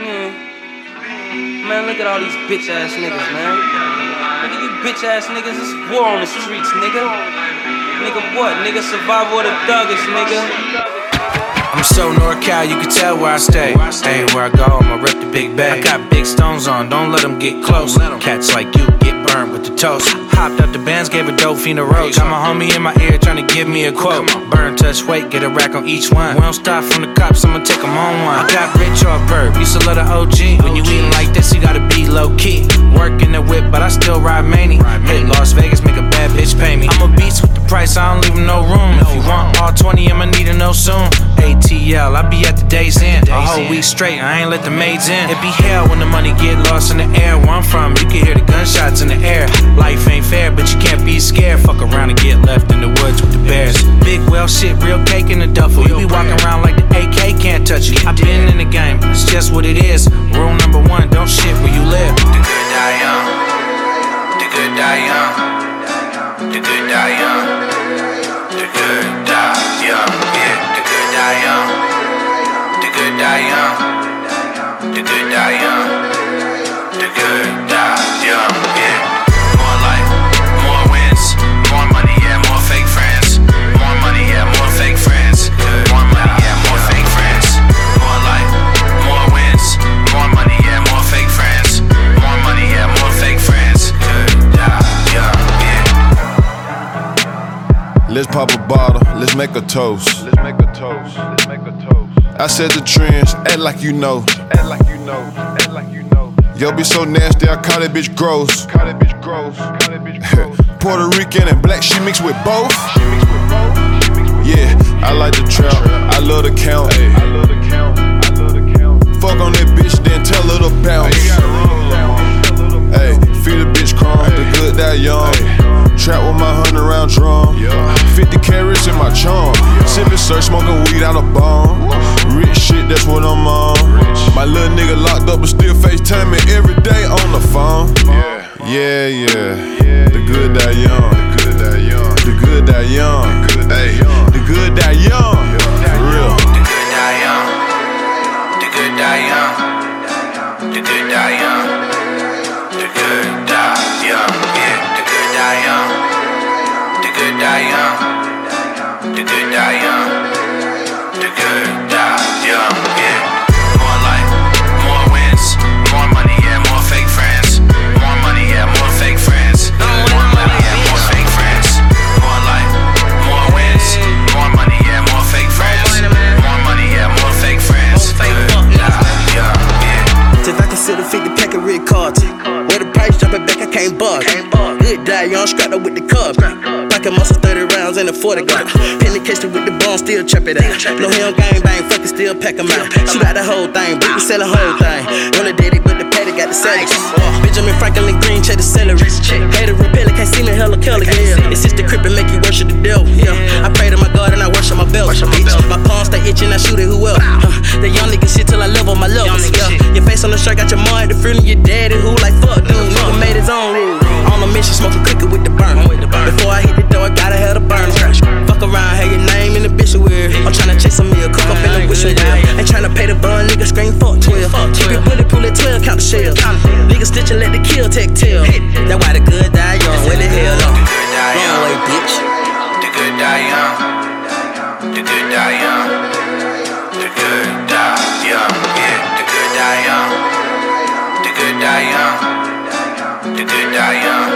Man, look at all these bitch ass niggas, man. Look at you bitch ass niggas. It's war on the streets, nigga. Nigga, what? Nigga, survival of the thuggish, nigga. I'm so NorCal, you can tell where I stay. Where I go, I'ma rep the big bag. I got big stones on, don't let them get close. Cats like you get burned with the toast. Hopped up the bands, gave a dope fiend a roach. Got my homie in my ear trying to give me a quote. Burn, touch, weight, get a rack on each one. We don't stop from the cops, I'ma take them on one. I got rich off perp, used to love the OG. When you eatin' like this, you gotta be low key. Working the whip, but I still ride many. Hit Las Vegas, make a bad bitch pay me. I'm a beast with the price, I don't leave him no room. If you want all 20, I'ma need to know soon. ATL, I be at the day's end. A whole week straight, I ain't let the maids in. It be hell when the money get lost in the air. Where I'm from, you can hear the gunshots in the air. Life ain't fair, but you can't be scared. Fuck around and get left in the woods with the bears. Big well shit, real cake in the duffel. You be walking around like the AK can't touch you. I been in the game, it's just what it is. Rule number one, don't shit where you live. The good die young. The good die young. The good die young. The good die young. Yeah, the good die young. The good die young. The good die young. The good die young. Yeah. More life, more wins, more money, yeah, more fake friends. More money, yeah, more fake friends. More money, yeah, more fake friends. More life, more wins, more money, yeah, more fake friends. More money, yeah, more fake friends. Good die young. Yeah. Let's pop a bottle, let's make a toast. Let's make a toast. Let's make a toast. I said the trends, act like you know. Act like you know. Act like you know. Yo, be so nasty, I call that bitch gross. Call that bitch gross. Call that bitch gross. Puerto Rican and black, she mixed with both. She mixed with both. She mixed with Yeah, I like the trap, I love the count. I love the count. I love the count. Fuck on that bitch, then tell her to bounce. You gotta roll down. Hey, feed a bitch crumb, the good die young. Trap with my 100-round drum. 50 carats in my chum. Sippin' sir, smoking weed out of bomb. Rich shit, that's what I'm on. My little nigga locked up, but still FaceTiming every day on the phone. Yeah. The good die young. The good die young. The good die young. Hey, the good die young. For real. The good die young. The good die young. The good die young. The good die young. Yeah, the good die young. The good die young. The good die young. The good die young. Yeah. More life, more wins, more money, yeah, more fake friends. More money, yeah, more fake friends. More money, yeah, more fake friends. More life, more wins, more money, yeah, more fake friends. More money, yeah, more fake friends. Good die young. Yeah. If I consider 50 pack of red cards, where the price jumping back, I can't bug. Good die young, strapped up with the cubs. Pocket muscle, 30 rounds and a 40 gun. Penny cased with the bone, still trap it out. No hell gang bang, fuck it, still pack 'em out. Shoot out the whole thing, we can sell the whole thing. On the daddy with the patty, got the salads. Benjamin Franklin Green, check the celery. Hater repellent, can't see me, hella color, yeah. It's just the crib and make you worship the devil, yeah. I pray to my God and I worship my belt, bitch. My palms stay itching, I shoot it, who else? The young nigga shit till I level my levels, yeah. Your face on the shirt, got your mom at the funeral, your daddy, who like fuck, dude. Nigga made his own rule. On a mission, smoking cricket with the burner. Before I hit the door, I gotta have the burner. Fuck around, have your name in the obituary. I'm tryna chase a meal, cook up in the wishing well. Ain't tryna pay the bun, nigga scream fuck 12. Keep it bulletproof, let 12 count the shells. Nigga stitch and let the kill take tail. That's why the good die young, where the hell on? Long way, bitch. The good die young. The good die young. The good die young. Yeah, the good die young. The good die young. The good die young.